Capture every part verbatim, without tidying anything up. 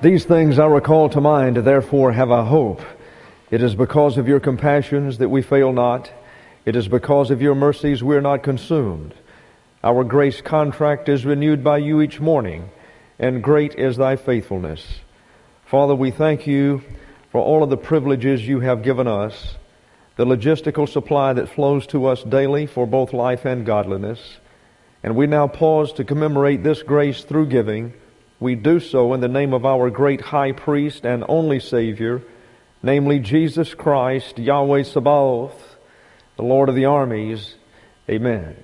These things I recall to mind, therefore have I hope. It is because of your compassions that we fail not. It is because of your mercies we are not consumed. Our grace contract is renewed by you each morning, and great is thy faithfulness. Father, we thank you for all of the privileges you have given us, the logistical supply that flows to us daily for both life and godliness. And we now pause to commemorate this grace through giving. We do so in the name of our great high priest and only Savior, namely Jesus Christ, Yahweh Sabaoth, the Lord of the armies. Amen.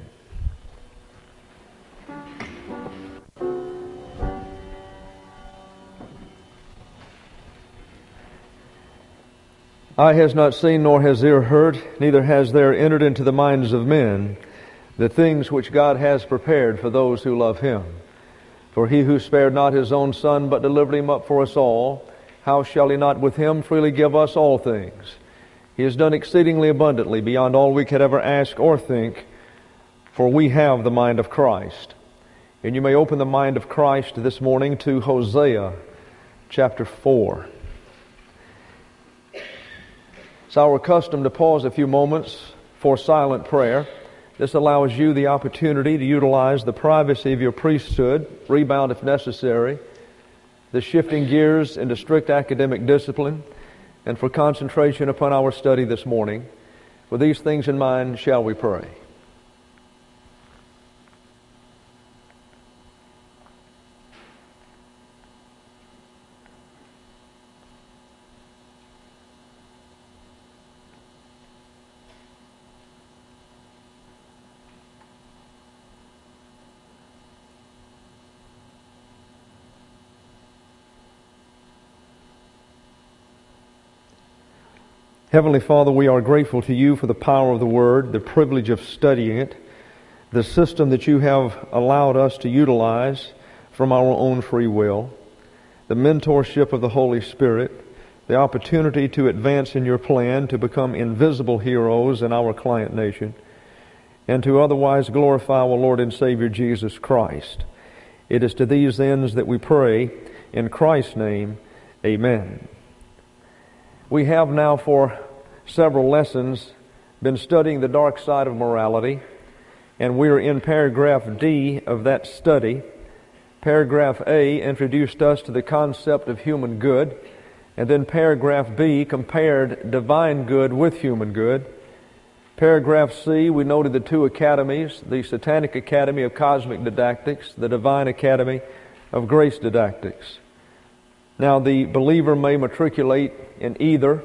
Eye has not seen, nor has ear heard, neither has there entered into the minds of men the things which God has prepared for those who love Him. For He who spared not His own Son, but delivered Him up for us all, how shall He not with Him freely give us all things? He has done exceedingly abundantly beyond all we could ever ask or think, for we have the mind of Christ. And you may open the mind of Christ this morning to Hosea chapter four. It's our custom to pause a few moments for silent prayer. This allows you the opportunity to utilize the privacy of your priesthood, rebound if necessary, the shifting gears into strict academic discipline, and for concentration upon our study this morning. With these things in mind, shall we pray? Heavenly Father, we are grateful to you for the power of the Word, the privilege of studying it, the system that you have allowed us to utilize from our own free will, the mentorship of the Holy Spirit, the opportunity to advance in your plan to become invisible heroes in our client nation, and to otherwise glorify our Lord and Savior Jesus Christ. It is to these ends that we pray. In Christ's name, amen. We have now for several lessons been studying the dark side of morality, and we're in paragraph D of that study. Paragraph A introduced us to the concept of human good, and then paragraph B compared divine good with human good. Paragraph C, we noted the two academies, the Satanic Academy of Cosmic Didactics, the Divine Academy of Grace Didactics. Now, the believer may matriculate in either,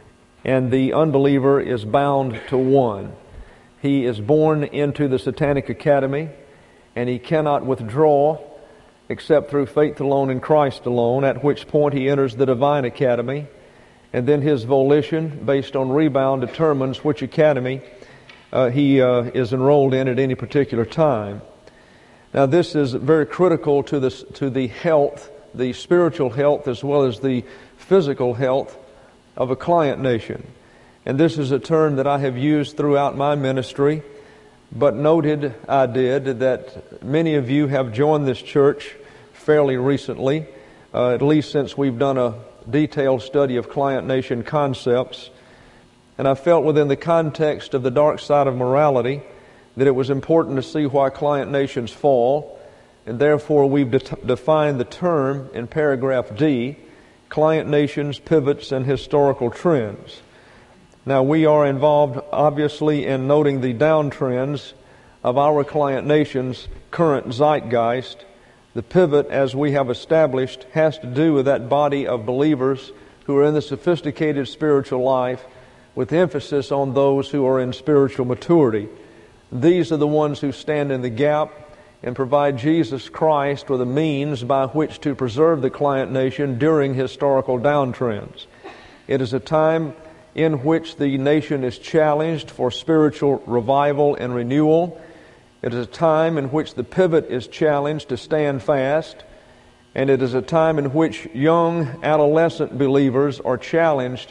and the unbeliever is bound to one. He is born into the Satanic Academy, and he cannot withdraw except through faith alone in Christ alone, at which point he enters the Divine Academy, and then his volition, based on rebound, determines which academy uh, he uh, is enrolled in at any particular time. Now, this is very critical to the, to the health, the spiritual health as well as the physical health of a client nation. And this is a term that I have used throughout my ministry, but noted I did that many of you have joined this church fairly recently, uh, at least since we've done a detailed study of client nation concepts. And I felt within the context of the dark side of morality that it was important to see why client nations fall. And therefore, we've de- defined the term in paragraph D, client nations, pivots, and historical trends. Now, we are involved, obviously, in noting the downtrends of our client nation's current zeitgeist. The pivot, as we have established, has to do with that body of believers who are in the sophisticated spiritual life, with emphasis on those who are in spiritual maturity. These are the ones who stand in the gap and provide Jesus Christ with a means by which to preserve the client nation during historical downtrends. It is a time in which the nation is challenged for spiritual revival and renewal. It is a time in which the pivot is challenged to stand fast. And it is a time in which young adolescent believers are challenged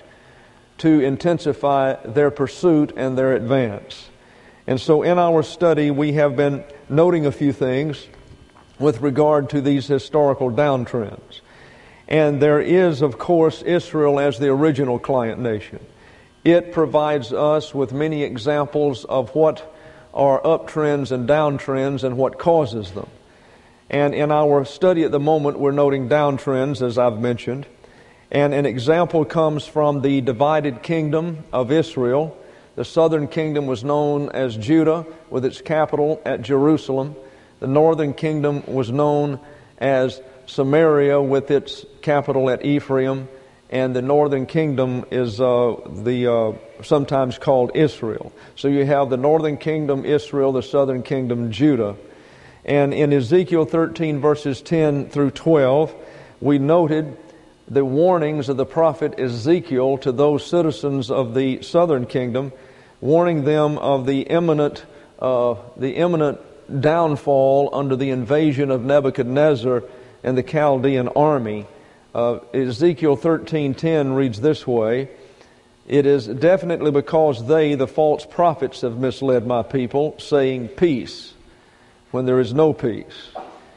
to intensify their pursuit and their advance. And so in our study, we have been noting a few things with regard to these historical downtrends. And there is, of course, Israel as the original client nation. It provides us with many examples of what are uptrends and downtrends and what causes them. And in our study at the moment, we're noting downtrends, as I've mentioned. And an example comes from the divided kingdom of Israel. The southern kingdom was known as Judah, with its capital at Jerusalem. The northern kingdom was known as Samaria, with its capital at Ephraim. And the northern kingdom is uh, the uh, sometimes called Israel. So you have the northern kingdom Israel, the southern kingdom Judah. And in Ezekiel thirteen, verses ten through twelve, we noted the warnings of the prophet Ezekiel to those citizens of the southern kingdom, warning them of the imminent, uh, the imminent downfall under the invasion of Nebuchadnezzar and the Chaldean army. Uh, Ezekiel thirteen ten reads this way: "It is definitely because they, the false prophets, have misled my people, saying peace, when there is no peace.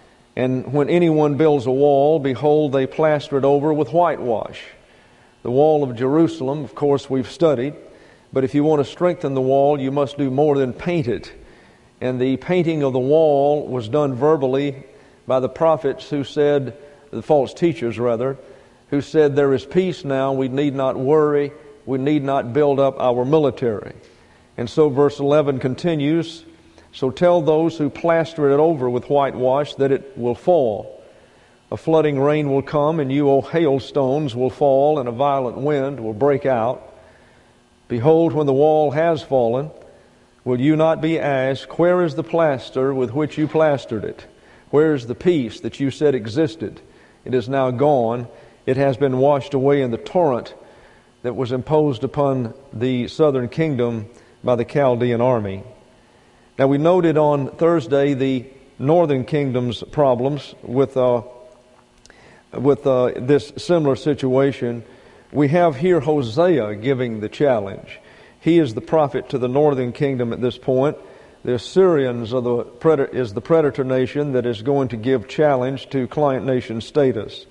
And when anyone builds a wall, behold, they plaster it over with whitewash." The wall of Jerusalem, of course, we've studied, but if you want to strengthen the wall, you must do more than paint it. And the painting of the wall was done verbally by the prophets who said, the false teachers rather, who said, there is peace now, we need not worry, we need not build up our military. And so verse eleven continues, "So tell those who plaster it over with whitewash that it will fall. A flooding rain will come, and you, O hailstones, will fall, and a violent wind will break out. Behold, when the wall has fallen, will you not be asked, where is the plaster with which you plastered it? Where is the peace that you said existed? It is now gone. It has been washed away in the torrent that was imposed upon the southern kingdom by the Chaldean army." Now, we noted on Thursday the northern kingdom's problems with uh, with uh, this similar situation. We have here Hosea giving the challenge. He is the prophet to the northern kingdom at this point. The Assyrians are the predator, is the predator nation that is going to give challenge to client nation status.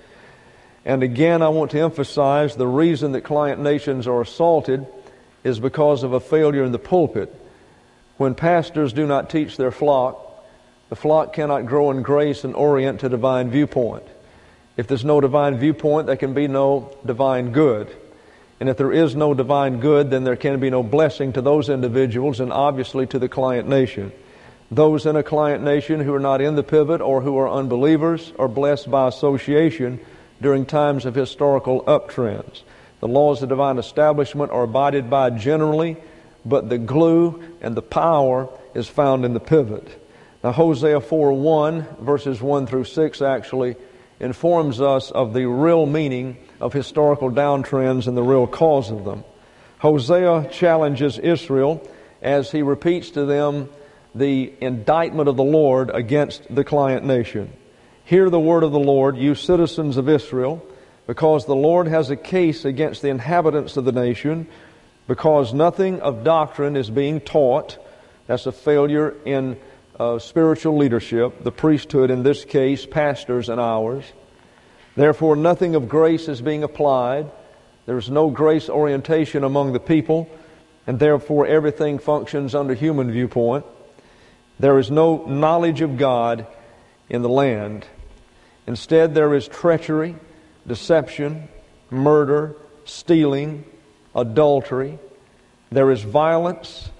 And again, I want to emphasize the reason that client nations are assaulted is because of a failure in the pulpit. When pastors do not teach their flock, the flock cannot grow in grace and orient to divine viewpoint. If there's no divine viewpoint, there can be no divine good. And if there is no divine good, then there can be no blessing to those individuals and obviously to the client nation. Those in a client nation who are not in the pivot or who are unbelievers are blessed by association during times of historical uptrends. The laws of divine establishment are abided by generally, but the glue and the power is found in the pivot. Now, Hosea four one, verses one through six actually informs us of the real meaning of historical downtrends and the real cause of them. Hosea challenges Israel as he repeats to them the indictment of the Lord against the client nation. "Hear the word of the Lord, you citizens of Israel, because the Lord has a case against the inhabitants of the nation, because nothing of doctrine is being taught." That's a failure in uh, spiritual leadership, the priesthood in this case, pastors and ours. "Therefore nothing of grace is being applied." There's no grace orientation among the people, and therefore everything functions under human viewpoint. "There is no knowledge of God in the land. Instead there is treachery, deception, murder, stealing, adultery. There is violence,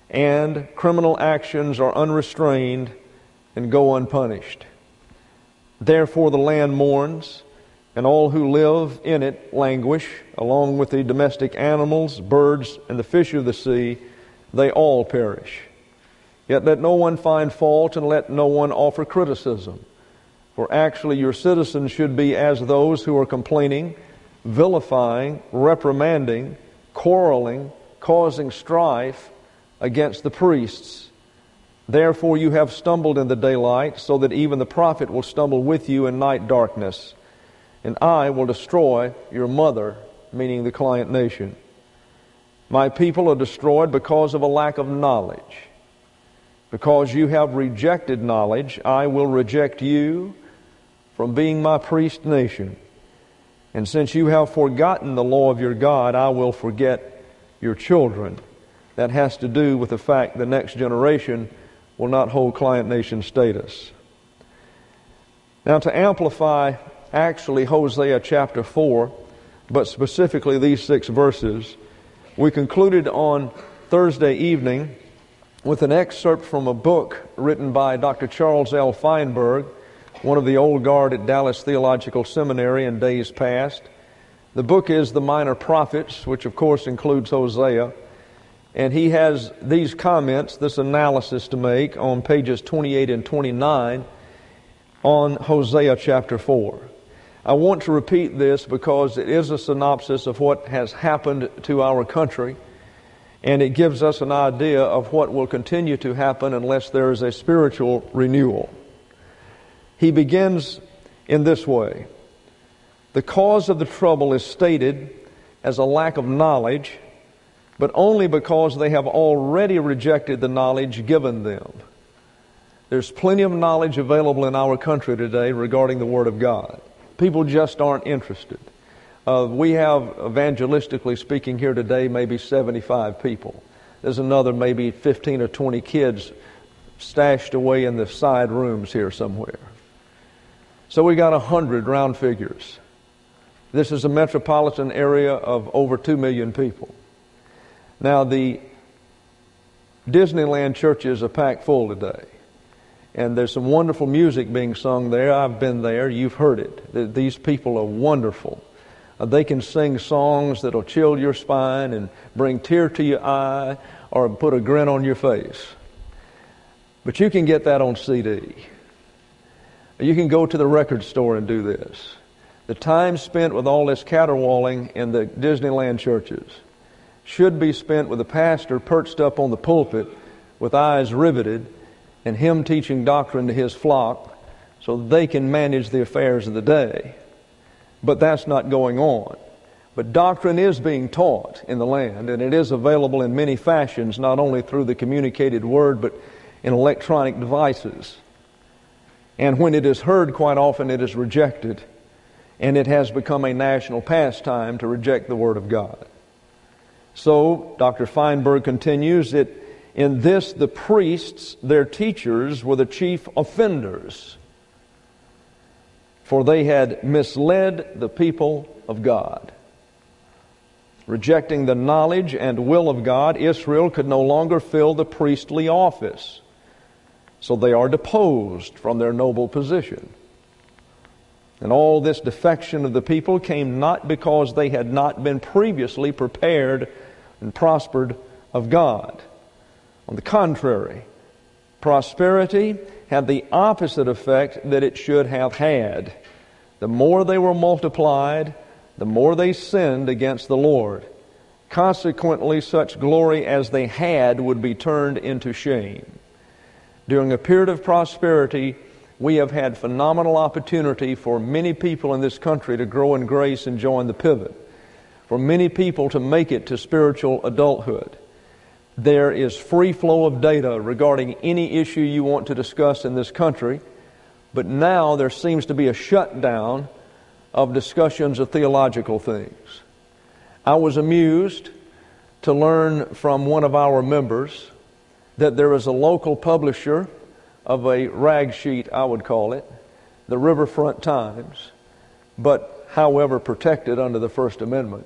and criminal actions are unrestrained and go unpunished. Therefore the land mourns, and all who live in it languish, along with the domestic animals, birds, and the fish of the sea. They all perish. Yet let no one find fault, and let no one offer criticism. For actually your citizens should be as those who are complaining, vilifying, reprimanding, quarreling, causing strife against the priests. Therefore you have stumbled in the daylight, so that even the prophet will stumble with you in night darkness. And I will destroy your mother," meaning the client nation. "My people are destroyed because of a lack of knowledge. Because you have rejected knowledge, I will reject you from being my priest nation. And since you have forgotten the law of your God, I will forget your children. That has to do with the fact the next generation will not hold client nation status. Now, to amplify actually Hosea chapter four, but specifically these six verses, we concluded on Thursday evening with an excerpt from a book written by Doctor Charles L. Feinberg, one of the old guard at Dallas Theological Seminary in days past. The book is The Minor Prophets, which of course includes Hosea. And he has these comments, this analysis to make on pages twenty-eight and twenty-nine on Hosea chapter four. I want to repeat this because it is a synopsis of what has happened to our country, and it gives us an idea of what will continue to happen unless there is a spiritual renewal. He begins in this way. The cause of the trouble is stated as a lack of knowledge, but only because they have already rejected the knowledge given them. There's plenty of knowledge available in our country today regarding the Word of God. People just aren't interested. Uh, we have, evangelistically speaking here today, maybe seventy-five people. There's another maybe fifteen or twenty kids stashed away in the side rooms here somewhere. So we got one hundred round figures. This is a metropolitan area of over two million people. Now, the Disneyland churches are packed full today. And there's some wonderful music being sung there. I've been there. You've heard it. These people are wonderful. They can sing songs that'll chill your spine and bring tear to your eye or put a grin on your face. But you can get that on C D. You can go to the record store and do this. The time spent with all this caterwauling in the Disneyland churches should be spent with the pastor perched up on the pulpit with eyes riveted and him teaching doctrine to his flock so they can manage the affairs of the day. But that's not going on. But doctrine is being taught in the land, and it is available in many fashions, not only through the communicated word, but in electronic devices. And when it is heard, quite often it is rejected, and it has become a national pastime to reject the Word of God. So, Doctor Feinberg continues that in this the priests, their teachers, were the chief offenders, for they had misled the people of God. Rejecting the knowledge and will of God, Israel could no longer fill the priestly office. So they are deposed from their noble position. And all this defection of the people came not because they had not been previously prepared and prospered of God. On the contrary, prosperity had the opposite effect that it should have had. The more they were multiplied, the more they sinned against the Lord. Consequently, such glory as they had would be turned into shame. During a period of prosperity, we have had phenomenal opportunity for many people in this country to grow in grace and join the pivot. For many people to make it to spiritual adulthood. There is free flow of data regarding any issue you want to discuss in this country, but now there seems to be a shutdown of discussions of theological things. I was amused to learn from one of our members that there is a local publisher of a rag sheet, I would call it, the Riverfront Times, but however protected under the First Amendment.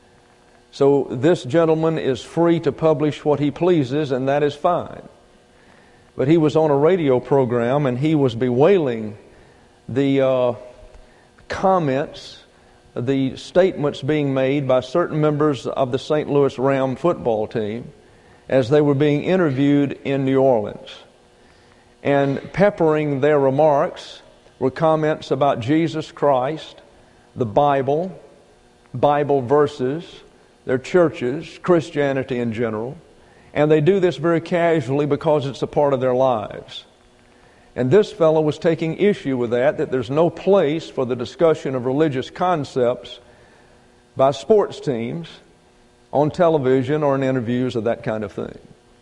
So this gentleman is free to publish what he pleases, and that is fine. But he was on a radio program, and he was bewailing the uh, comments, the statements being made by certain members of the Saint Louis Ram football team as they were being interviewed in New Orleans. And peppering their remarks were comments about Jesus Christ, the Bible, Bible verses, their churches, Christianity in general. And they do this very casually because it's a part of their lives. And this fellow was taking issue with that, that there's no place for the discussion of religious concepts by sports teams on television or in interviews or that kind of thing.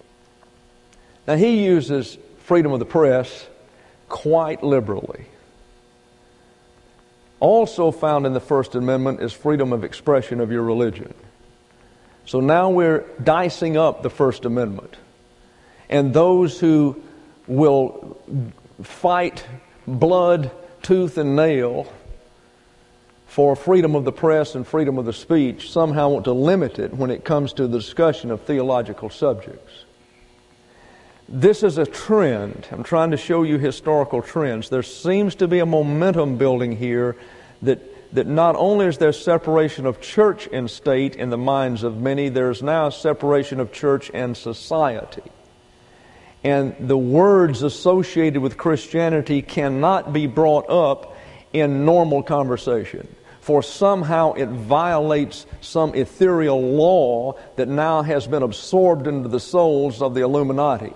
Now, he uses freedom of the press quite liberally. Also found in the First Amendment is freedom of expression of your religion. So now we're dicing up the First Amendment. And those who will fight blood, tooth, and nail for freedom of the press and freedom of the speech somehow want to limit it when it comes to the discussion of theological subjects. This is a trend. I'm trying to show you historical trends. There seems to be a momentum building here that that not only is there separation of church and state in the minds of many, there's now a separation of church and society. And the words associated with Christianity cannot be brought up in normal conversation, for somehow it violates some ethereal law that now has been absorbed into the souls of the Illuminati.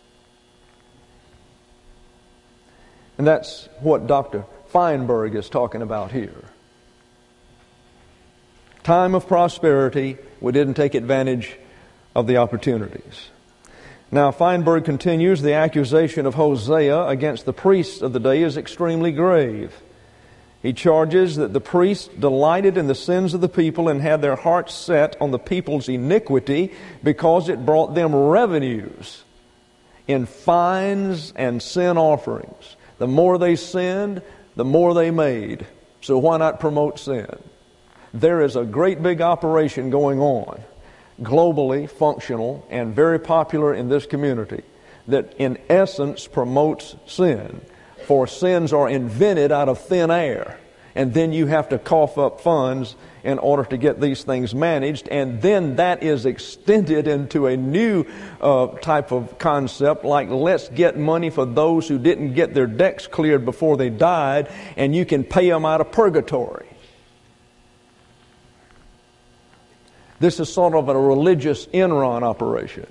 And that's what Doctor Feinberg is talking about here. Time of prosperity, we didn't take advantage of the opportunities. Now, Feinberg continues, the accusation of Hosea against the priests of the day is extremely grave. He charges that the priests delighted in the sins of the people and had their hearts set on the people's iniquity because it brought them revenues in fines and sin offerings. The more they sinned, the more they made. So why not promote sin? There is a great big operation going on, globally functional and very popular in this community, that in essence promotes sin. For sins are invented out of thin air, and then you have to cough up funds in order to get these things managed, and then that is extended into a new uh, type of concept, like let's get money for those who didn't get their decks cleared before they died, and you can pay them out of purgatory. This is sort of a religious Enron operation.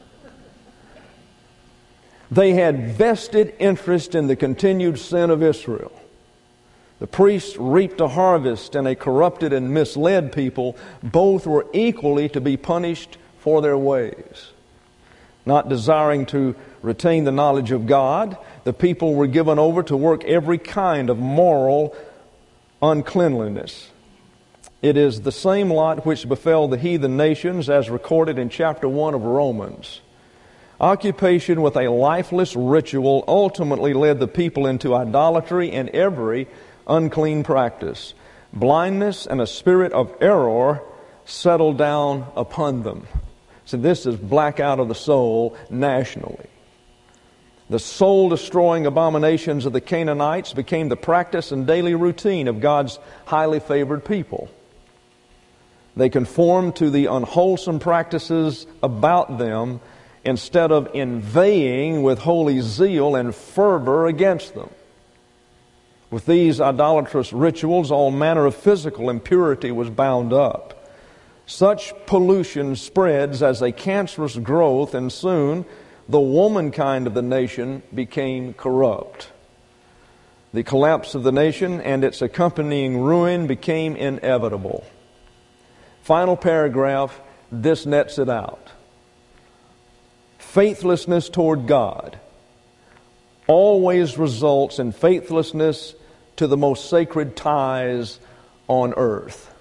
They had vested interest in the continued sin of Israel. The priests reaped a harvest, and a corrupted and misled people. Both were equally to be punished for their ways. Not desiring to retain the knowledge of God, the people were given over to work every kind of moral uncleanliness. It is the same lot which befell the heathen nations, as recorded in chapter one of Romans. Occupation with a lifeless ritual ultimately led the people into idolatry and every unclean practice. Blindness and a spirit of error settled down upon them. So this is blackout of the soul nationally. The soul-destroying abominations of the Canaanites became the practice and daily routine of God's highly favored people. They conformed to the unwholesome practices about them instead of inveighing with holy zeal and fervor against them. With these idolatrous rituals, all manner of physical impurity was bound up. Such pollution spreads as a cancerous growth, and soon the womankind of the nation became corrupt. The collapse of the nation and its accompanying ruin became inevitable. Final paragraph, this nets it out. Faithlessness toward God always results in faithlessness to the most sacred ties on earth.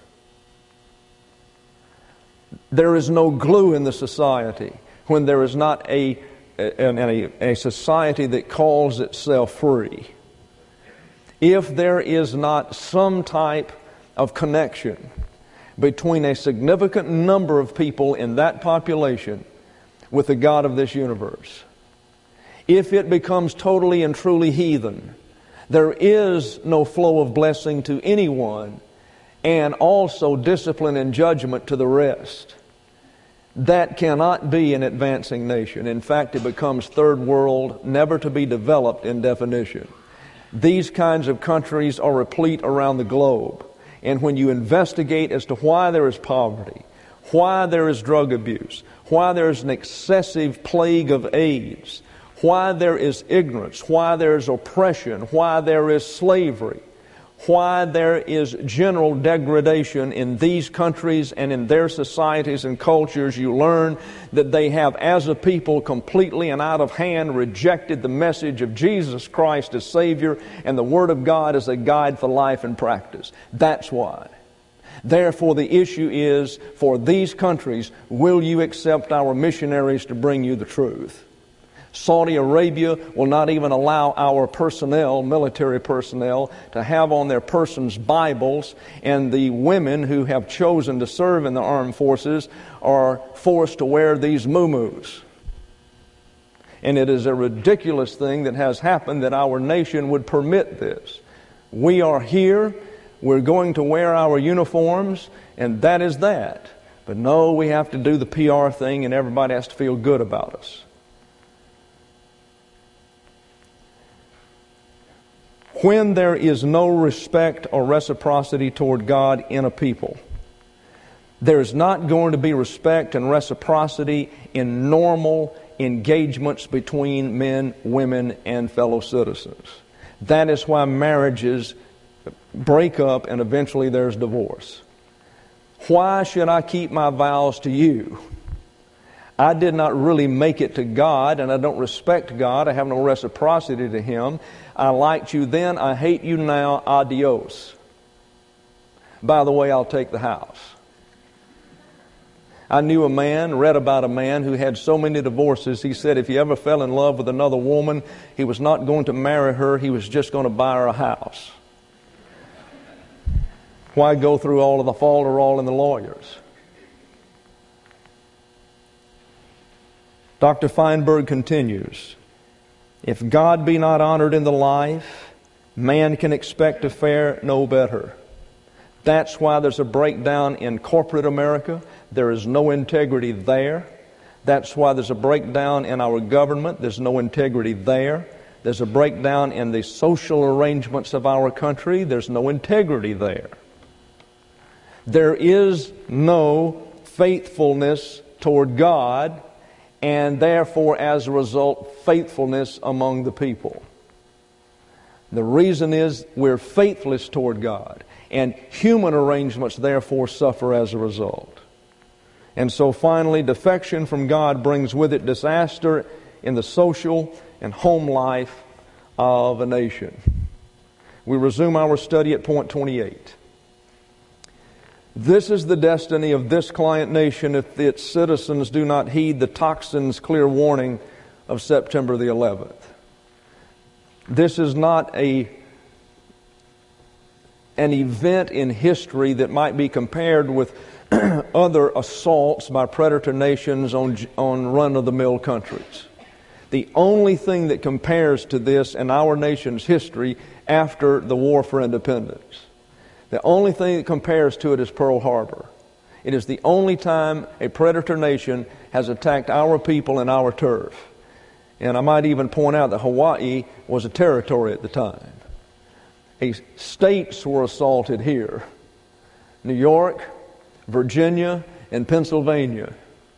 There is no glue in the society when there is not a, a, a society that calls itself free. If there is not some type of connection between a significant number of people in that population with the God of this universe, if it becomes totally and truly heathen, there is no flow of blessing to anyone, and also discipline and judgment to the rest. That cannot be an advancing nation. In fact, it becomes third world, never to be developed in definition. These kinds of countries are replete around the globe. And when you investigate as to why there is poverty, why there is drug abuse, why there is an excessive plague of AIDS, why there is ignorance, why there is oppression, why there is slavery, why there is general degradation in these countries and in their societies and cultures. You learn that they have, as a people, completely and out of hand rejected the message of Jesus Christ as Savior and the Word of God as a guide for life and practice. That's why. Therefore, the issue is, for these countries, will you accept our missionaries to bring you the truth? Saudi Arabia will not even allow our personnel, military personnel, to have on their persons Bibles, and the women who have chosen to serve in the armed forces are forced to wear these muumuus. And it is a ridiculous thing that has happened that our nation would permit this. We are here, we're going to wear our uniforms, and that is that. But no, we have to do the P R thing, and everybody has to feel good about us. When there is no respect or reciprocity toward God in a people, there's not going to be respect and reciprocity in normal engagements between men, women, and fellow citizens. That is why marriages break up and eventually there's divorce. Why should I keep my vows to you? I did not really make it to God, and I don't respect God. I have no reciprocity to Him. I liked you then, I hate you now, adios. By the way, I'll take the house. I knew a man, read about a man who had so many divorces, he said if he ever fell in love with another woman, he was not going to marry her, he was just going to buy her a house. Why go through all of the falderall and the lawyers? Doctor Feinberg continues, if God be not honored in the life, man can expect to fare no better. That's why there's a breakdown in corporate America. There is no integrity there. That's why there's a breakdown in our government. There's no integrity there. There's a breakdown in the social arrangements of our country. There's no integrity there. There is no faithfulness toward God, and therefore, as a result, faithfulness among the people. The reason is we're faithless toward God, and human arrangements therefore suffer as a result. And so finally, defection from God brings with it disaster in the social and home life of a nation. We resume our study at point twenty-eight. This is the destiny of this client nation if its citizens do not heed the tocsin's clear warning of September the eleventh. This is not a, an event in history that might be compared with other assaults by predator nations on, on run-of-the-mill countries. The only thing that compares to this in our nation's history after the War for Independence, the only thing that compares to it is Pearl Harbor. It is the only time a predator nation has attacked our people and our turf. And I might even point out that Hawaii was a territory at the time. A, states were assaulted here. New York, Virginia, and Pennsylvania.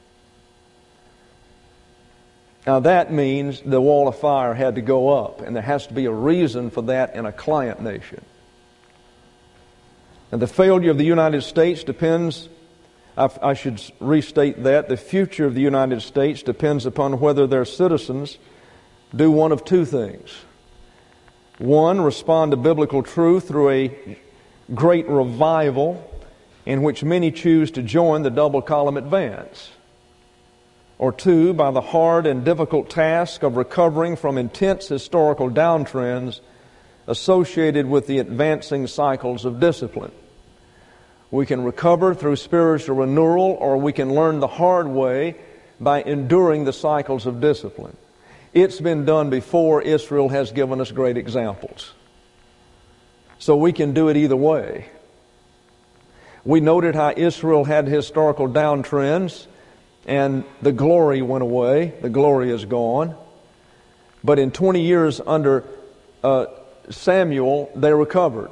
Now that means the wall of fire had to go up, and there has to be a reason for that in a client nation. And the failure of the United States depends, I, I should restate that, the future of the United States depends upon whether their citizens do one of two things. One, respond to biblical truth through a great revival in which many choose to join the double column advance. Or two, by the hard and difficult task of recovering from intense historical downtrends associated with the advancing cycles of discipline. We can recover through spiritual renewal, or we can learn the hard way by enduring the cycles of discipline. It's been done before. Israel has given us great examples. So we can do it either way. We noted how Israel had historical downtrends, and the glory went away. The glory is gone. But in twenty years under uh, Samuel, they recovered.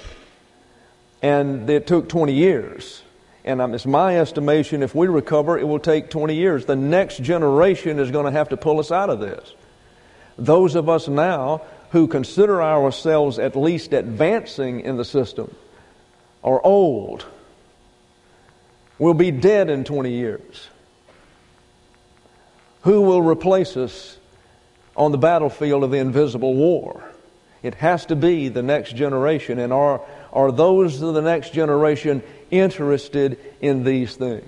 And it took twenty years. And it's my estimation, if we recover, it will take twenty years. The next generation is going to have to pull us out of this. Those of us now who consider ourselves at least advancing in the system are old. We'll be dead in twenty years. Who will replace us on the battlefield of the invisible war? It has to be the next generation. And are, are those of the next generation interested in these things?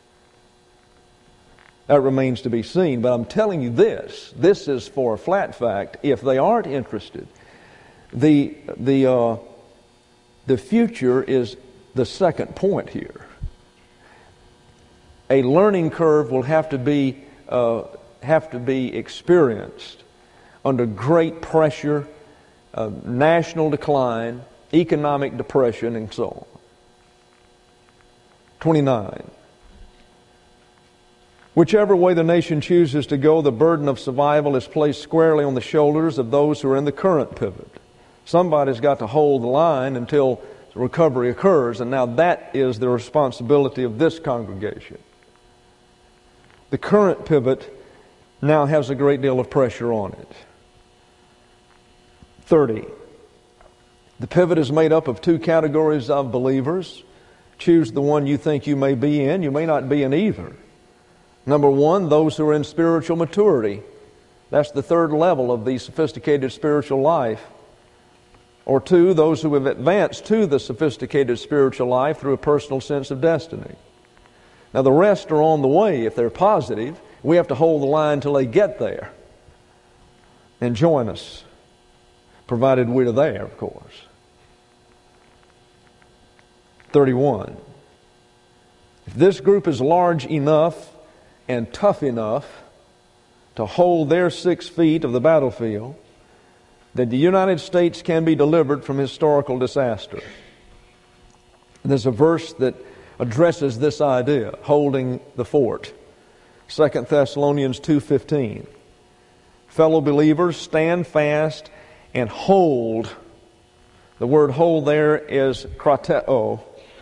That remains to be seen. But I'm telling you this, this is for a flat fact. If they aren't interested, the, the, uh, the future is the second point here. A learning curve will have to be, uh, have to be experienced under great pressure, uh, national decline, economic depression, and so on. twenty-nine. Whichever way the nation chooses to go, the burden of survival is placed squarely on the shoulders of those who are in the current pivot. Somebody's got to hold the line until recovery occurs, and now that is the responsibility of this congregation. The current pivot now has a great deal of pressure on it. thirty. The pivot is made up of two categories of believers. Choose the one you think you may be in. You may not be in either. Number one, those who are in spiritual maturity. That's the third level of the sophisticated spiritual life. Or two, those who have advanced to the sophisticated spiritual life through a personal sense of destiny. Now the rest are on the way. If they're positive, we have to hold the line till they get there and join us, provided we're there, of course. thirty-one. If this group is large enough and tough enough to hold their six feet of the battlefield, that the United States can be delivered from historical disaster. There's a verse that addresses this idea, holding the fort. Second Thessalonians two fifteen. Fellow believers, stand fast and hold. The word hold there is krateo.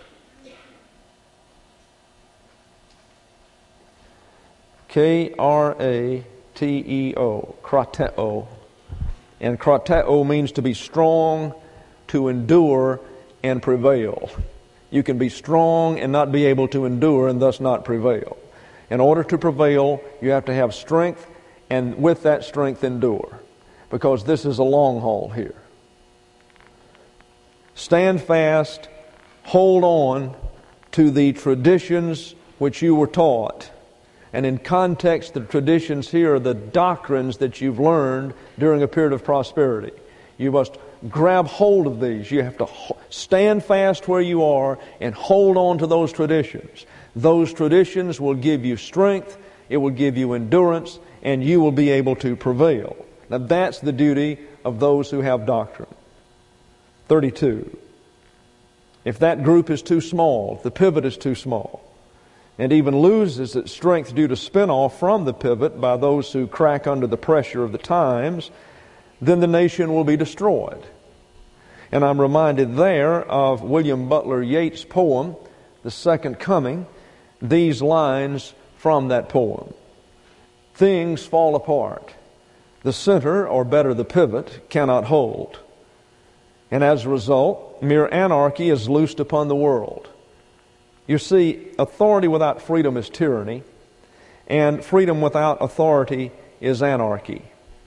K R A T E O. Krateo. And krateo means to be strong, to endure, and prevail. You can be strong and not be able to endure and thus not prevail. In order to prevail, you have to have strength, and with that strength endure. Because this is a long haul here. Stand fast, hold on to the traditions which you were taught. And in context, the traditions here are the doctrines that you've learned during a period of prosperity. You must grab hold of these. You have to stand fast where you are and hold on to those traditions. Those traditions will give you strength, it will give you endurance, and you will be able to prevail. Now that's the duty of those who have doctrine. thirty-two. If that group is too small, if the pivot is too small, and even loses its strength due to spin-off from the pivot by those who crack under the pressure of the times, then the nation will be destroyed. And I'm reminded there of William Butler Yeats' poem, The Second Coming, these lines from that poem. Things fall apart. The center, or better the pivot, cannot hold. And as a result, mere anarchy is loosed upon the world. You see, authority without freedom is tyranny, and freedom without authority is anarchy.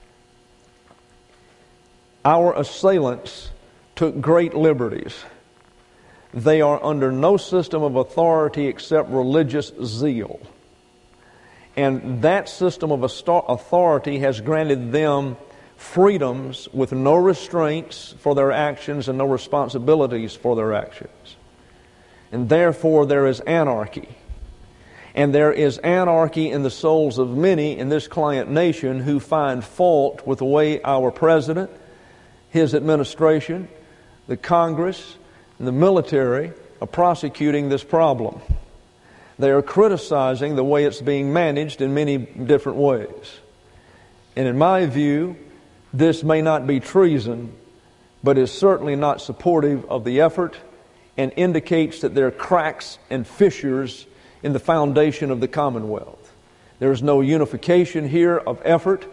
Our assailants took great liberties. They are under no system of authority except religious zeal. And that system of authority has granted them freedoms with no restraints for their actions and no responsibilities for their actions. And therefore there is anarchy. And there is anarchy in the souls of many in this client nation who find fault with the way our president, his administration, the Congress, and the military are prosecuting this problem. They are criticizing the way it's being managed in many different ways. And in my view, this may not be treason, but is certainly not supportive of the effort and indicates that there are cracks and fissures in the foundation of the Commonwealth. There is no unification here of effort.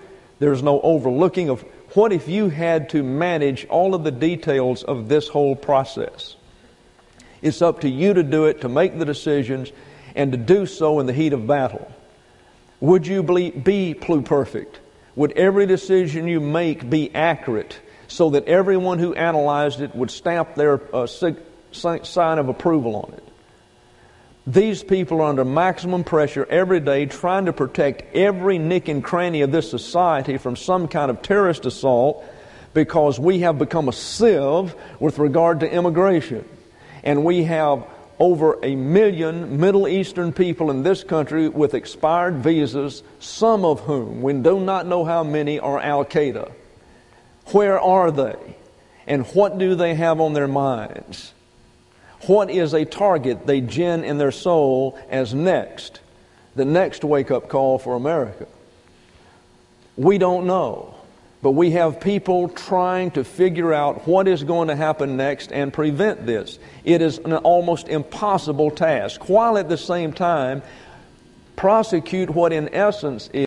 There's no overlooking of what if you had to manage all of the details of this whole process. It's up to you to do it, to make the decisions, and to do so in the heat of battle. Would you be pluperfect? Would every decision you make be accurate so that everyone who analyzed it would stamp their uh, sig- sign of approval on it? These people are under maximum pressure every day trying to protect every nick and cranny of this society from some kind of terrorist assault because we have become a sieve with regard to immigration. And we have over a million Middle Eastern people in this country with expired visas, some of whom, we do not know how many, are Al-Qaeda. Where are they? And what do they have on their minds? What is a target they gin in their soul as next? The next wake-up call for America. We don't know. But we have people trying to figure out what is going to happen next and prevent this. It is an almost impossible task, while at the same time prosecute what in essence is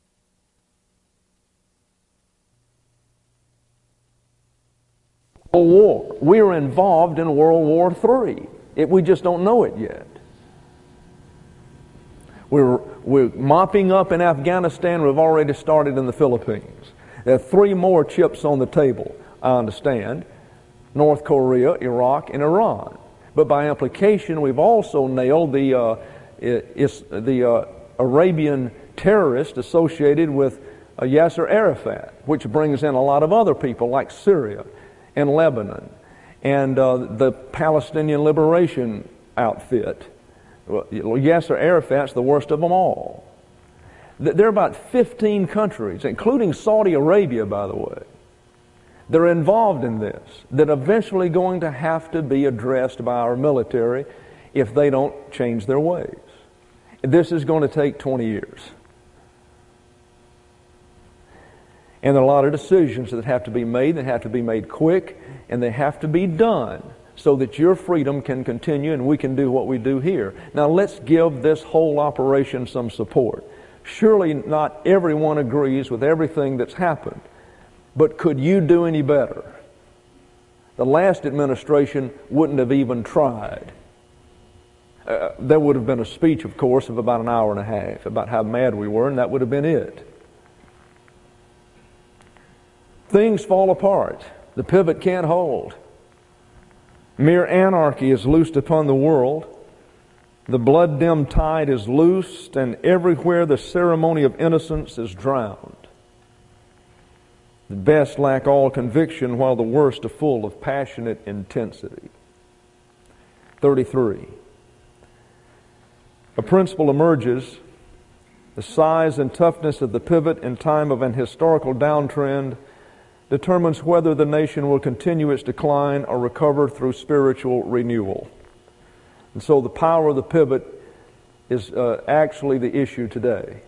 World War. We are involved in World War Three. It, we just don't know it yet. We're, we're mopping up in Afghanistan. We've already started in the Philippines. There are three more chips on the table, I understand: North Korea, Iraq, and Iran. But by implication, we've also nailed the uh, is, the uh, Arabian terrorist associated with uh, Yasser Arafat, which brings in a lot of other people like Syria and Lebanon and uh, the Palestinian Liberation Outfit. Well, Yasser Arafat's the worst of them all. There are about fifteen countries, including Saudi Arabia, by the way, that are involved in this, that are eventually going to have to be addressed by our military if they don't change their ways. This is going to take twenty years. And there are a lot of decisions that have to be made, that have to be made quick, and they have to be done so that your freedom can continue and we can do what we do here. Now let's give this whole operation some support. Surely not everyone agrees with everything that's happened. But could you do any better? The last administration wouldn't have even tried. Uh, there would have been a speech, of course, of about an hour and a half about how mad we were, and that would have been it. Things fall apart. The pivot can't hold. Mere anarchy is loosed upon the world. The blood-dimmed tide is loosed, and everywhere the ceremony of innocence is drowned. The best lack all conviction, while the worst are full of passionate intensity. thirty-three. A principle emerges. The size and toughness of the pivot in time of an historical downtrend determines whether the nation will continue its decline or recover through spiritual renewal. And so the power of the pivot is uh, actually the issue today.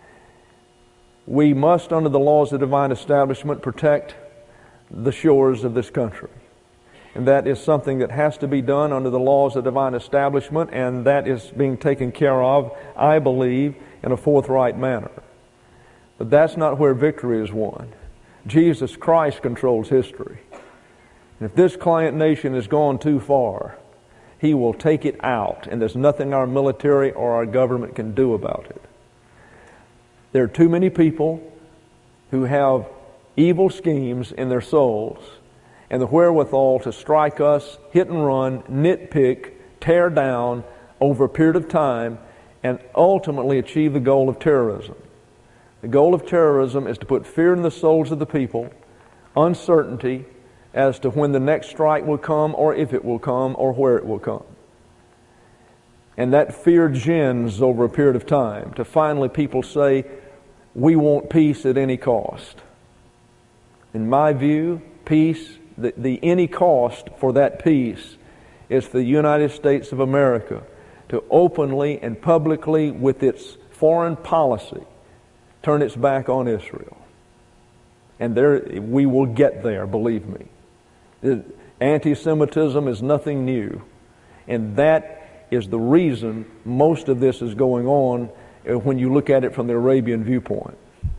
We must, under the laws of divine establishment, protect the shores of this country. And that is something that has to be done under the laws of divine establishment, and that is being taken care of, I believe, in a forthright manner. But that's not where victory is won. Jesus Christ controls history. And if this client nation has gone too far, He will take it out, and there's nothing our military or our government can do about it. There are too many people who have evil schemes in their souls and the wherewithal to strike us, hit and run, nitpick, tear down over a period of time, and ultimately achieve the goal of terrorism. The goal of terrorism is to put fear in the souls of the people, uncertainty as to when the next strike will come, or if it will come, or where it will come. And that fear gins over a period of time to finally people say, we want peace at any cost. In my view, peace, the, the any cost for that peace is for the United States of America to openly and publicly, with its foreign policy, turn its back on Israel. And there, we will get there, believe me. Anti-Semitism is nothing new. And that is the reason most of this is going on when you look at it from the Arabian viewpoint.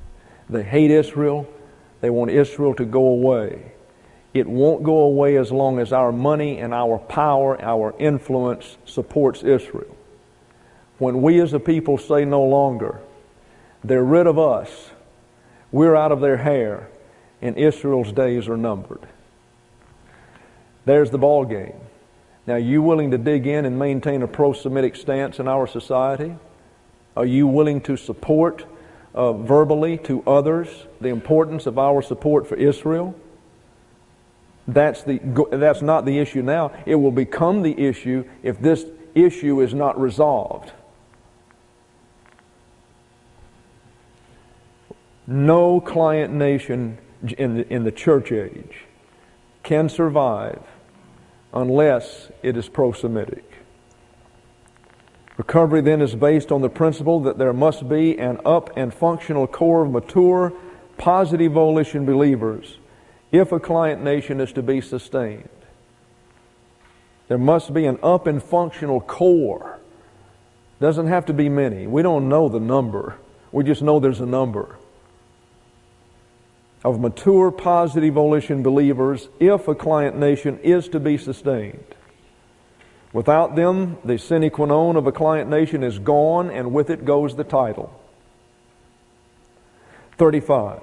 They hate Israel. They want Israel to go away. It won't go away as long as our money and our power, our influence supports Israel. When we as a people say no longer, they're rid of us, we're out of their hair, and Israel's days are numbered. There's the ball game. Now, are you willing to dig in and maintain a pro-Semitic stance in our society? Are you willing to support uh, verbally to others the importance of our support for Israel? That's the that's not the issue now. It will become the issue if this issue is not resolved. No client nation in the, in the church age can survive unless it is pro-Semitic. Recovery then is based on the principle that there must be an up and functional core of mature, positive volition believers if a client nation is to be sustained. There must be an up and functional core. Doesn't have to be many. We don't know the number. We just know there's a number of mature, positive volition believers if a client nation is to be sustained. Without them, the sine qua non of a client nation is gone, and with it goes the title. thirty-five.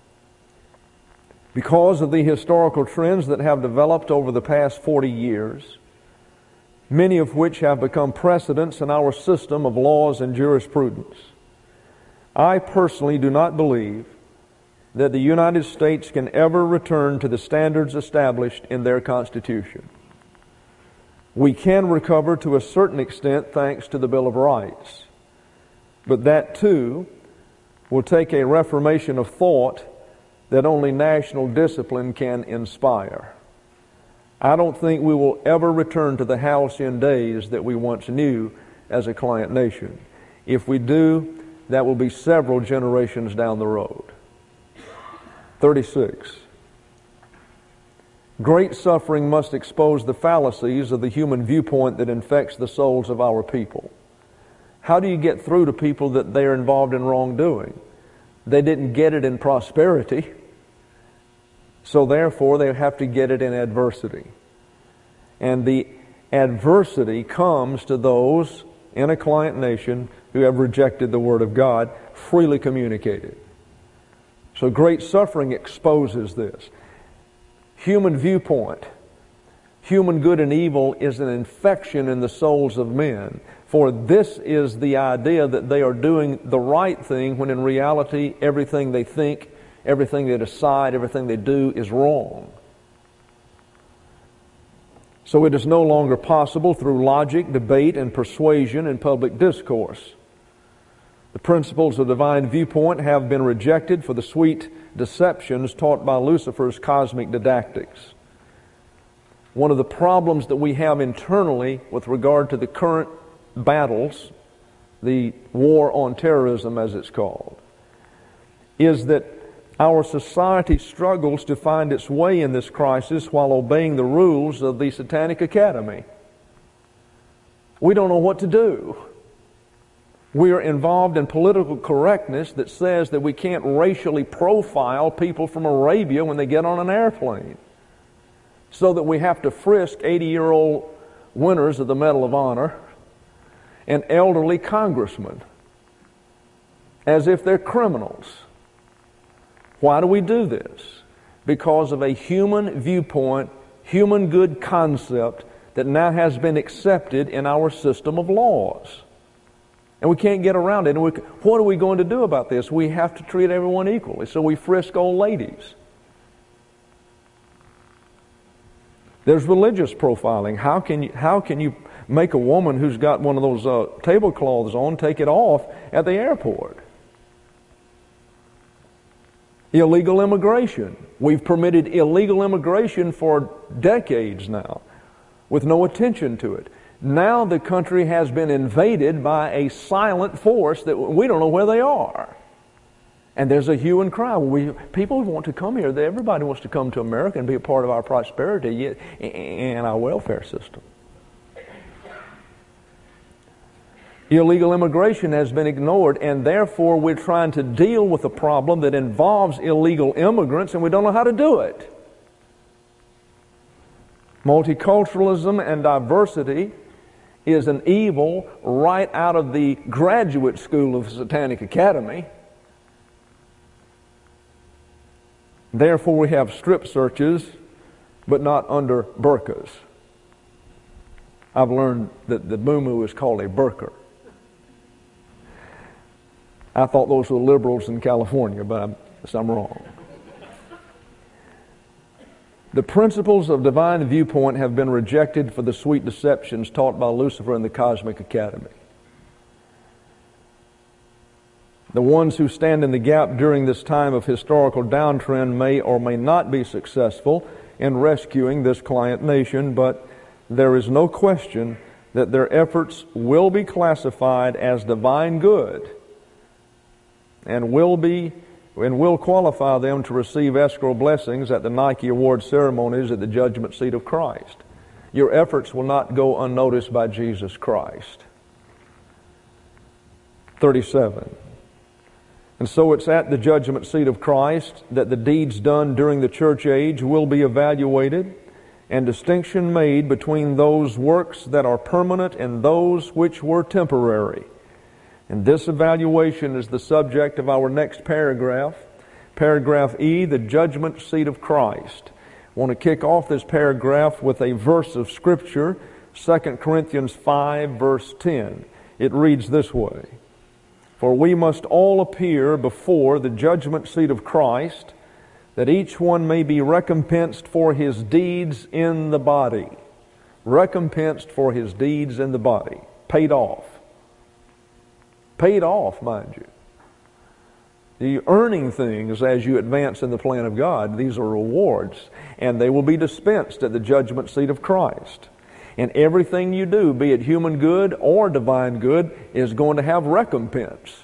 Because of the historical trends that have developed over the past forty years, many of which have become precedents in our system of laws and jurisprudence, I personally do not believe that the United States can ever return to the standards established in their Constitution. We can recover to a certain extent thanks to the Bill of Rights, but that too will take a reformation of thought that only national discipline can inspire. I don't think we will ever return to the halcyon days that we once knew as a client nation. If we do, that will be several generations down the road. thirty-six. Great suffering must expose the fallacies of the human viewpoint that infects the souls of our people. How do you get through to people that they are involved in wrongdoing? They didn't get it in prosperity, so therefore they have to get it in adversity. And the adversity comes to those in a client nation who have rejected the Word of God, freely communicated. So great suffering exposes this. Human viewpoint, human good and evil is an infection in the souls of men. For this is the idea that they are doing the right thing when in reality everything they think, everything they decide, everything they do is wrong. So it is no longer possible through logic, debate, and persuasion in public discourse. The principles of divine viewpoint have been rejected for the sweet deceptions taught by Lucifer's cosmic didactics. One of the problems that we have internally with regard to the current battles, the war on terrorism as it's called, is that our society struggles to find its way in this crisis while obeying the rules of the Satanic Academy. We don't know what to do. We are involved in political correctness that says that we can't racially profile people from Arabia when they get on an airplane, so that we have to frisk eighty-year-old winners of the Medal of Honor and elderly congressmen as if they're criminals. Why do we do this? Because of a human viewpoint, human good concept that now has been accepted in our system of laws. And we can't get around it. And we, what are we going to do about this? We have to treat everyone equally. So we frisk old ladies. There's religious profiling. How can you, how can you make a woman who's got one of those uh, tablecloths on take it off at the airport? Illegal immigration. We've permitted illegal immigration for decades now with no attention to it. Now the country has been invaded by a silent force that we don't know where they are. And there's a hue and cry. We, people want to come here. Everybody wants to come to America and be a part of our prosperity and our welfare system. Illegal immigration has been ignored, and therefore we're trying to deal with a problem that involves illegal immigrants, and we don't know how to do it. Multiculturalism and diversity is an evil right out of the graduate school of Satanic Academy. Therefore we have strip searches, but not under burqas. I've learned that the muumuu is called a burqa. I thought those were liberals in California, but I'm, I'm wrong. The principles of divine viewpoint have been rejected for the sweet deceptions taught by Lucifer and the Cosmic Academy. The ones who stand in the gap during this time of historical downtrend may or may not be successful in rescuing this client nation, but there is no question that their efforts will be classified as divine good and will be and will qualify them to receive escrow blessings at the Nike Award ceremonies at the judgment seat of Christ. Your efforts will not go unnoticed by Jesus Christ. thirty-seven. And so it's at the judgment seat of Christ that the deeds done during the church age will be evaluated, and distinction made between those works that are permanent and those which were temporary. And this evaluation is the subject of our next paragraph. Paragraph E, the judgment seat of Christ. I want to kick off this paragraph with a verse of Scripture, Second Corinthians five, verse ten. It reads this way: For we must all appear before the judgment seat of Christ, that each one may be recompensed for his deeds in the body. Recompensed for his deeds in the body. Paid off. Paid off, mind you. You're earning things as you advance in the plan of God. These are rewards, and they will be dispensed at the judgment seat of Christ. And everything you do, be it human good or divine good, is going to have recompense.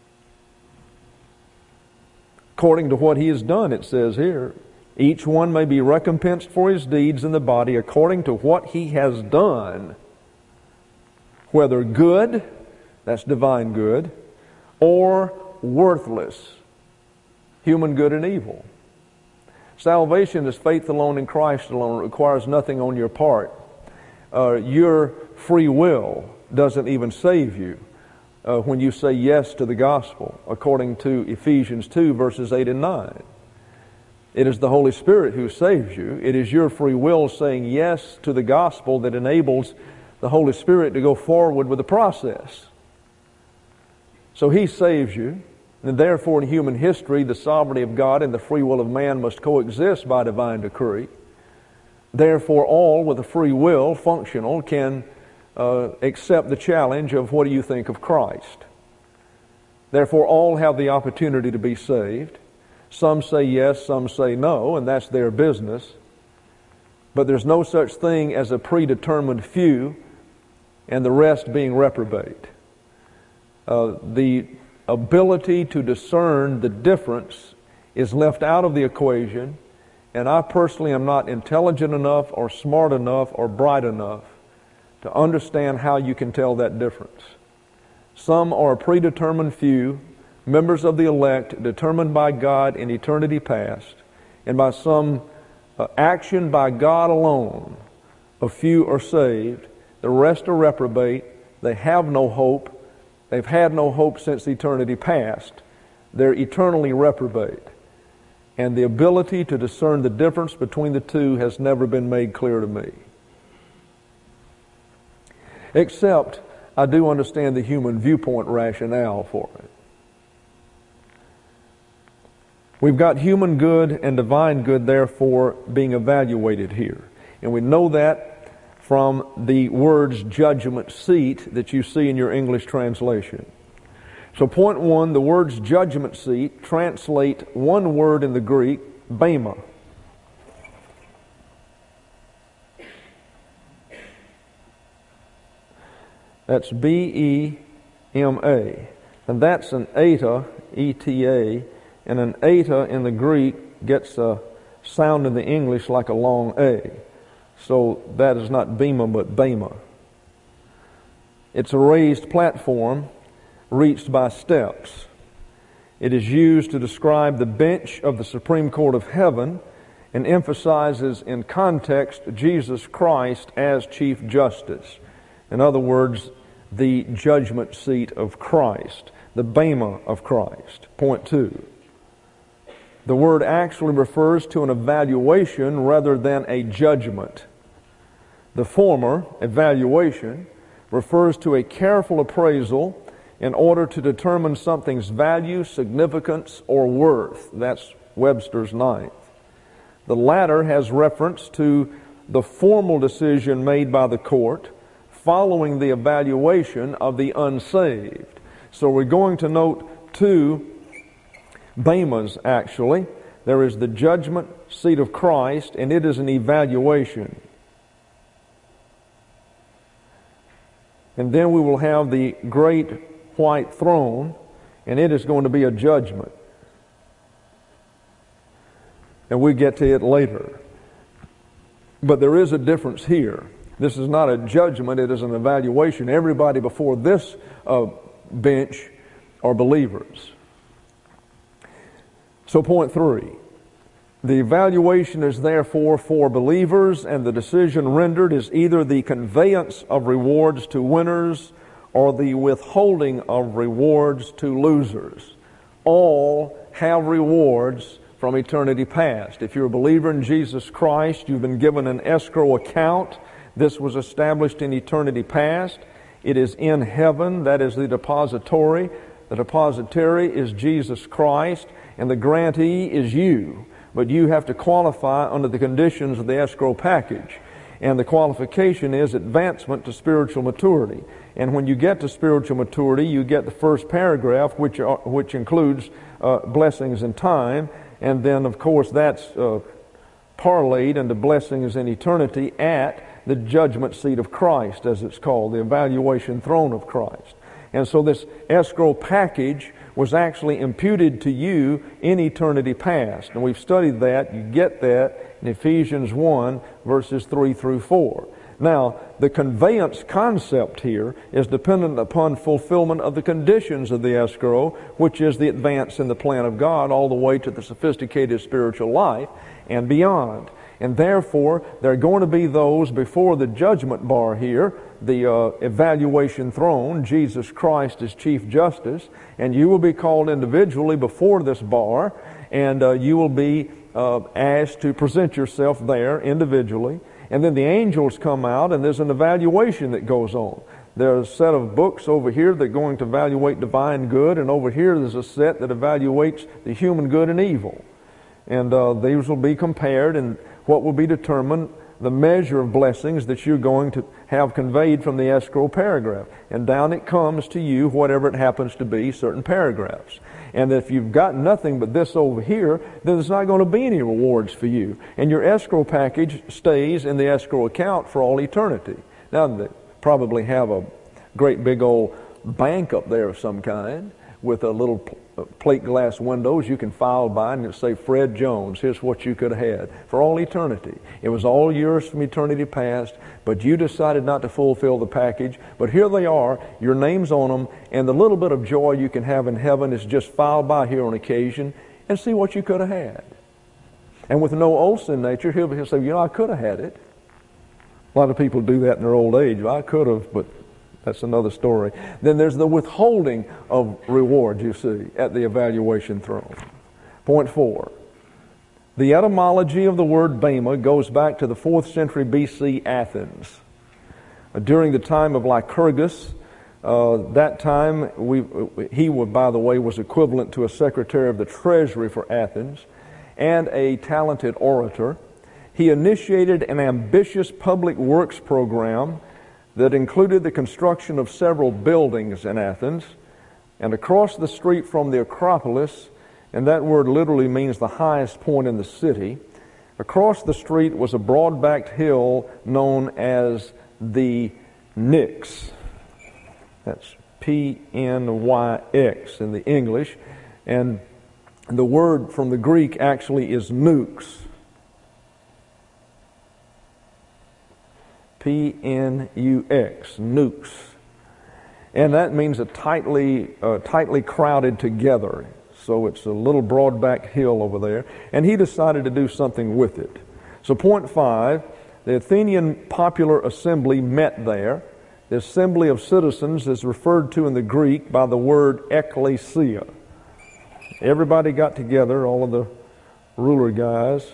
According to what he has done, it says here, each one may be recompensed for his deeds in the body according to what he has done, whether good, that's divine good, or worthless, human good and evil. Salvation is faith alone in Christ alone. It requires nothing on your part. Uh, your free will doesn't even save you uh, when you say yes to the gospel, according to Ephesians two, verses eight and nine. It is the Holy Spirit who saves you. It is your free will saying yes to the gospel that enables the Holy Spirit to go forward with the process. So he saves you, and therefore in human history the sovereignty of God and the free will of man must coexist by divine decree. Therefore all with a free will, functional, can uh, accept the challenge of what do you think of Christ. Therefore all have the opportunity to be saved. Some say yes, some say no, and that's their business. But there's no such thing as a predetermined few and the rest being reprobate. Uh, the ability to discern the difference is left out of the equation, and I personally am not intelligent enough or smart enough or bright enough to understand how you can tell that difference. Some are a predetermined few, members of the elect, determined by God in eternity past, and by some uh, action by God alone, a few are saved, the rest are reprobate, they have no hope. They've had no hope since eternity past. They're eternally reprobate. And the ability to discern the difference between the two has never been made clear to me. Except I do understand the human viewpoint rationale for it. We've got human good and divine good, therefore, being evaluated here. And we know that from the words judgment seat that you see in your English translation. So point one, the words judgment seat translate one word in the Greek, bema. That's B E M A. And that's an eta, E T A, and an eta in the Greek gets a sound in the English like a long A. So that is not bema, but bema. It's a raised platform reached by steps. It is used to describe the bench of the Supreme Court of Heaven and emphasizes in context Jesus Christ as Chief Justice. In other words, the judgment seat of Christ, the bema of Christ. Point two. The word actually refers to an evaluation rather than a judgment. The former, evaluation, refers to a careful appraisal in order to determine something's value, significance, or worth. That's Webster's ninth. The latter has reference to the formal decision made by the court following the evaluation of the unsaved. So we're going to note two bemas, actually. There is the judgment seat of Christ, and it is an evaluation. And then we will have the great white throne, and it is going to be a judgment. And we get to it later. But there is a difference here. This is not a judgment, it is an evaluation. Everybody before this uh, bench are believers. So point three, the evaluation is therefore for believers, and the decision rendered is either the conveyance of rewards to winners or the withholding of rewards to losers. All have rewards from eternity past. If you're a believer in Jesus Christ, you've been given an escrow account. This was established in eternity past. It is in heaven. That is the depository. The depositary is Jesus Christ, and the grantee is you. But you have to qualify under the conditions of the escrow package. And the qualification is advancement to spiritual maturity. And when you get to spiritual maturity, you get the first paragraph, which are, which includes uh, blessings in time. And then, of course, that's uh, parlayed into blessings in eternity at the judgment seat of Christ, as it's called, the evaluation throne of Christ. And so this escrow package was actually imputed to you in eternity past. And we've studied that. You get that in Ephesians one, verses three through four. Now, the conveyance concept here is dependent upon fulfillment of the conditions of the escrow, which is the advance in the plan of God all the way to the sophisticated spiritual life and beyond. And therefore, there are going to be those before the judgment bar here, the uh, evaluation throne, Jesus Christ as Chief Justice, and you will be called individually before this bar, and uh, you will be uh, asked to present yourself there individually. And then the angels come out, and there's an evaluation that goes on. There's a set of books over here that are going to evaluate divine good, and over here there's a set that evaluates the human good and evil. And uh, these will be compared, and what will be determined, the measure of blessings that you're going to have conveyed from the escrow paragraph. And down it comes to you, whatever it happens to be, certain paragraphs. And if you've got nothing but this over here, then there's not going to be any rewards for you. And your escrow package stays in the escrow account for all eternity. Now, they probably have a great big old bank up there of some kind with a little plate glass windows you can file by, and it'll say, Fred Jones, here's what you could have had for all eternity. It was all yours from eternity past, but you decided not to fulfill the package. But here they are, your name's on them, and the little bit of joy you can have in heaven is just file by here on occasion and see what you could have had. And with no old sin nature, he'll, he'll say, you know, I could have had it. A lot of people do that in their old age. Well, I could have, but that's another story. Then there's the withholding of reward, you see, at the evaluation throne. Point four. The etymology of the word bema goes back to the fourth century B C Athens. During the time of Lycurgus, uh, that time, we, he, by the way, was equivalent to a secretary of the treasury for Athens and a talented orator. He initiated an ambitious public works program that included the construction of several buildings in Athens. And across the street from the Acropolis, and that word literally means the highest point in the city, across the street was a broad-backed hill known as the Pnyx. That's P N Y X in the English. And the word from the Greek actually is nux. P N U X, nux. And that means a tightly, uh, tightly crowded together. So it's a little broad back hill over there. And he decided to do something with it. So point five, the Athenian Popular Assembly met there. The assembly of citizens is referred to in the Greek by the word ekklesia. Everybody got together, all of the ruler guys.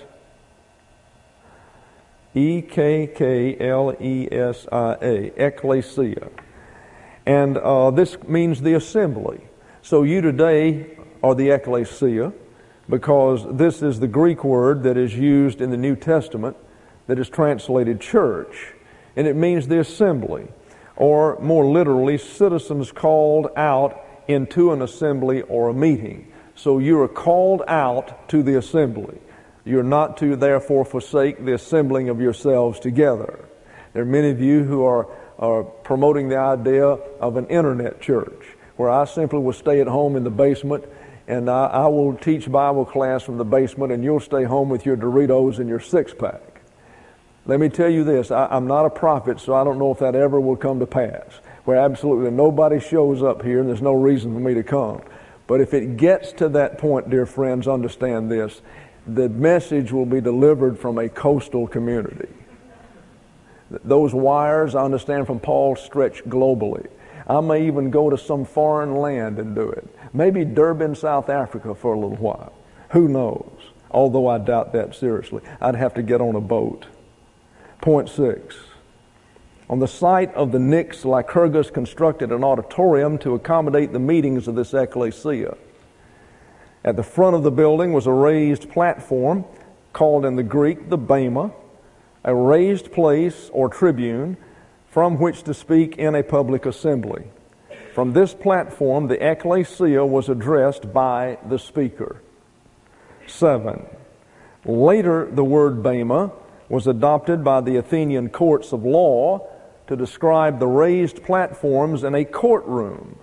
E K K L E S I A, ekklesia. And uh, this means the assembly. So you today are the ekklesia, because this is the Greek word that is used in the New Testament that is translated church. And it means the assembly, or more literally, citizens called out into an assembly or a meeting. So you are called out to the assembly. You're not to therefore forsake the assembling of yourselves together. There are many of you who are, are promoting the idea of an internet church, where I simply will stay at home in the basement and I, I will teach Bible class from the basement and you'll stay home with your Doritos and your six-pack. Let me tell you this, I, I'm not a prophet, so I don't know if that ever will come to pass, where absolutely nobody shows up here and there's no reason for me to come. But if it gets to that point, dear friends, understand this, the message will be delivered from a coastal community. Those wires, I understand from Paul, stretch globally. I may even go to some foreign land and do it. Maybe Durban, South Africa for a little while. Who knows? Although I doubt that seriously. I'd have to get on a boat. Point six. On the site of the Nix, Lycurgus constructed an auditorium to accommodate the meetings of this ecclesia. At the front of the building was a raised platform called in the Greek the bema, a raised place or tribune from which to speak in a public assembly. From this platform, the ecclesia was addressed by the speaker. Seven. Later, the word bema was adopted by the Athenian courts of law to describe the raised platforms in a courtroom.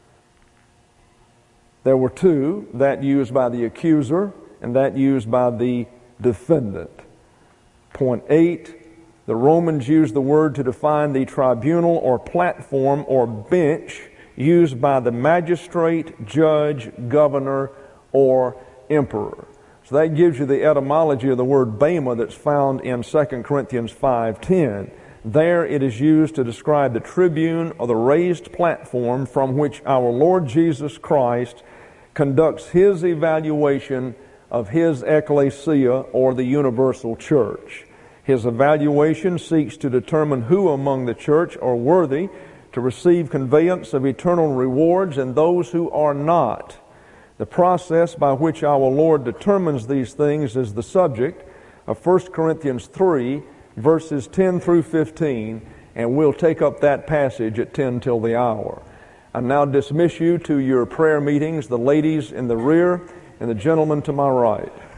There were two, that used by the accuser and that used by the defendant. Point eight, the Romans used the word to define the tribunal or platform or bench used by the magistrate, judge, governor, or emperor. So that gives you the etymology of the word bema that's found in Second Corinthians five ten. There it is used to describe the tribune or the raised platform from which our Lord Jesus Christ conducts His evaluation of His ecclesia or the universal church. His evaluation seeks to determine who among the church are worthy to receive conveyance of eternal rewards and those who are not. The process by which our Lord determines these things is the subject of First Corinthians three, verses ten through fifteen, and we'll take up that passage at ten till the hour. I now dismiss you to your prayer meetings, the ladies in the rear and the gentlemen to my right.